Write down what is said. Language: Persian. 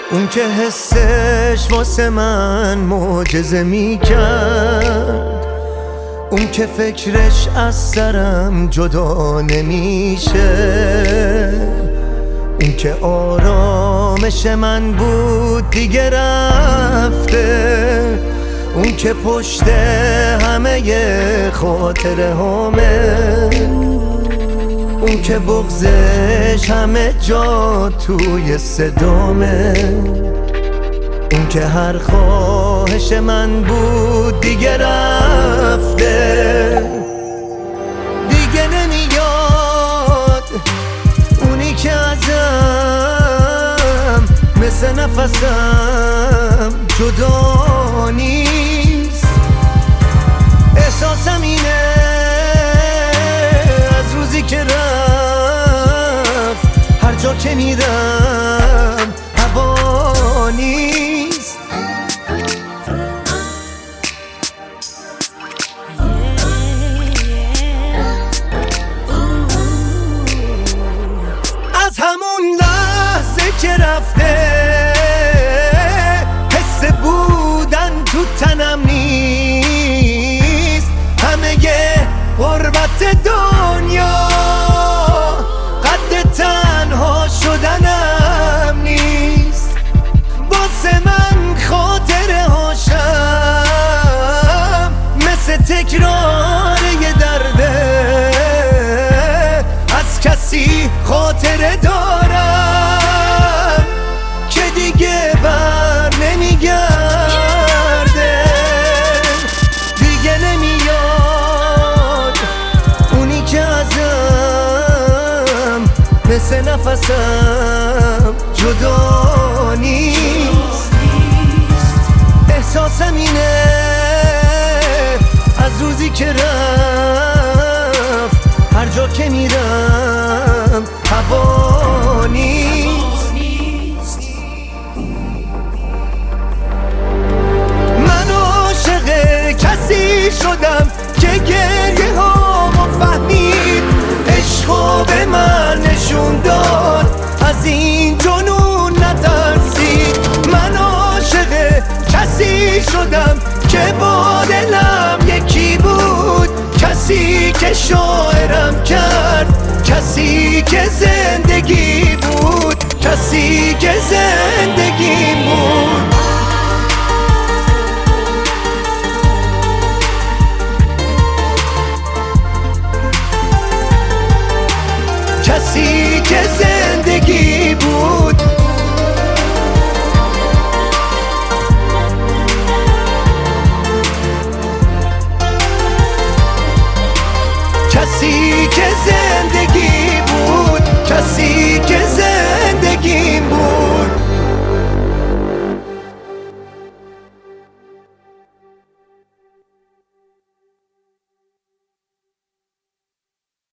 اون که حسش واسه من معجزه میکرد، اون که فکرش از سرم جدا نمیشه، اون که آرامش من بود دیگه رفته، اون که پشت همه خاطره همه، اون که بغضش همه جا توی صدامه، اون که هر خواهش من بود دیگه رفته، دیگه نمیاد. اونی که ازم مثل نفسم جدا نیست. احساسم اینه از روزی که رفت، هر جا که میرم هوا نیست. از همون لحظه که رفته حس بودن تو تنم نیست. همه غربت دنیا قد تنها شدنم نیست. واسه من خاطره هاشم مثل تکرار یه درده، از کسی خاطره دارم که دیگه بر نمیگرده، دیگه نمیاد. اونی که ازم مثل نفسم جدا نیست. احساسم اینه از روزی که رفت، هر جا که میرم هوا نیست. من عاشق کسی شدم که گریه هامو فهمید، عشقو به من نشون داد، از این جنون نترسید. من عاشق کسی شدم که با دلم یکی بود، کسی که شاعرم کرد، کسی که زندگی بود، کسی که زندگی بود.